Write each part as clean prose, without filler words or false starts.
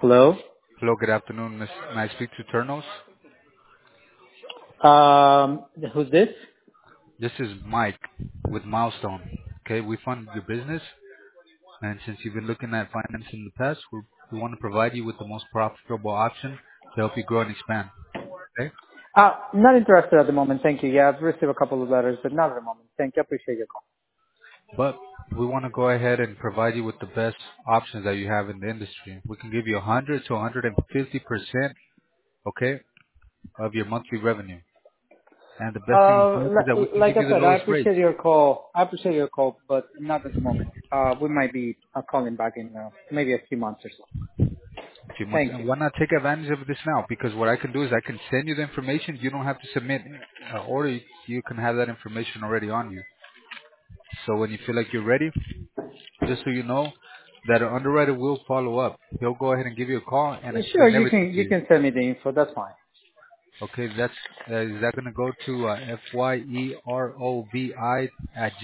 Hello. Hello, good afternoon, Miss. May I speak to Turnos? Who's this? This is Mike with Milestone. Okay, we fund your business, and since you've been looking at finance in the past, we want to provide you with the most profitable option to help you grow and expand. Okay, Not interested at the moment. Thank you. Yeah, I've received a couple of letters, but not at the moment. Thank you. I appreciate your call. but we want to go ahead and provide you with the best options that you have in the industry. We can give you 100 to 150%, okay, of your monthly revenue. And the best thing about it is that we can Like give I you the said, I lowest rates. appreciate your call. But not at the moment. We might be calling back in maybe a few months or so. A few months. Thank you. And why not take advantage of this now? Because what I can do is I can send you the information. You don't have to submit order. You can have that information already on you. So when you feel like you're ready, just so you know that an underwriter will follow up. He'll go ahead and give you a call and Sure, explain everything to you you. can send me the info. That's fine. Okay, that's is that going to go to fyerobi at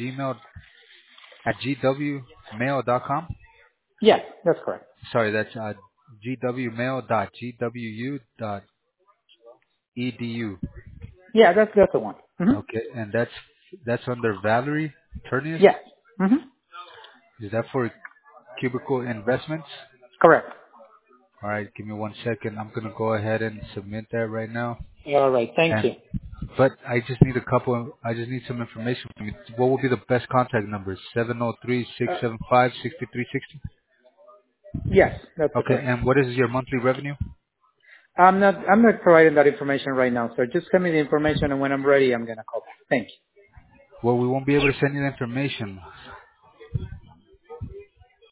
gwmail.com? Yes, that's correct. Sorry, that's gwmail.gwu.edu. Yeah, that's the one. Okay, and that's under Valerie Turnius. Yeah. Mm-hmm. Is that for Cubicle Investments? Correct. All right, give me 1 second. I'm gonna go ahead and submit that right now. All right. Thank And you. but I just need a couple. I just need some information from you. What would be the best contact numbers? 703-675-6360. Yes, that's Okay, correct. and what is your monthly revenue? I'm not providing that information right now, sir. Just send me the information, and when I'm ready, I'm gonna call back. Thank you. Well, we won't be able to send you the information.